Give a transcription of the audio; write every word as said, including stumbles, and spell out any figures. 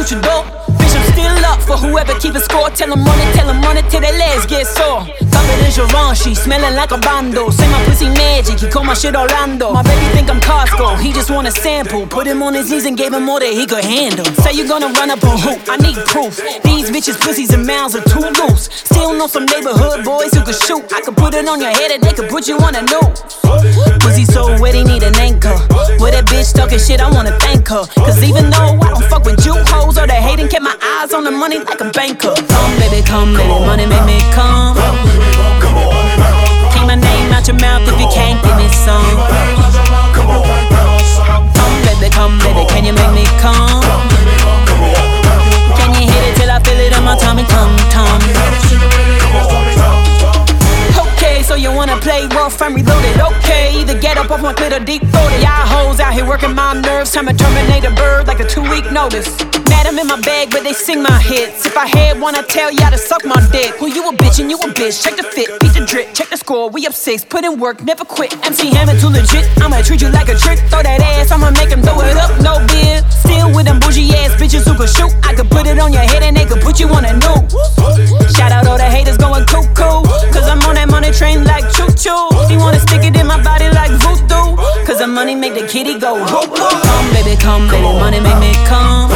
mucho door. Bitch, I'm still up for whoever keep a score. Tell them money, tell them money till their legs get sore. Confidential Givenchy, smelling like a bando. Say my pussy magic, he call my shit Orlando. My baby think I'm Costco, he just want a sample. Put him on his knees and gave him more than he could handle. Say you gonna run up on who? I need proof. These bitches, pussies, and mouths are too loose. Still know some neighborhood boys who could shoot. I could put it on your head and they could put you on a noose. Pussy so wet, he need an anchor. With that bitch talking shit, I wanna thank her. Cause even though I don't fuck with you hoes or the hating, kept my eyes on the money like a banker. Come baby, come baby, money make me come. Keep my name out your mouth if you can't give me some. Come baby, come baby, can you make me come? Can you hit it till I feel it on my tummy, tum tum? Okay, so you wanna play rough and reloaded? Okay, either get up off my clit or deep throated. Y'all hoes out here working my nerves, time to terminate a bird like a two-week notice. Mad I'm in my bag, but they sing my hits. If I had one, I'd tell y'all to suck my dick. Who you a bitch and you a bitch? Check the fit, beat the drip, check the score. We up six, put in work, never quit. M C Hammer too legit, I'ma treat you like a trick. Throw that ass, I'ma make him throw it up, no beer. Still with them bougie ass bitches who could shoot. I could put it on your head and they could put you on a noose. Shout out all the haters going cuckoo, cause I'm on that money train like choo-choo. He wanna stick it in my body like voodoo, cause the money make the kitty go whoop whoop. Come baby, come baby, money make me come.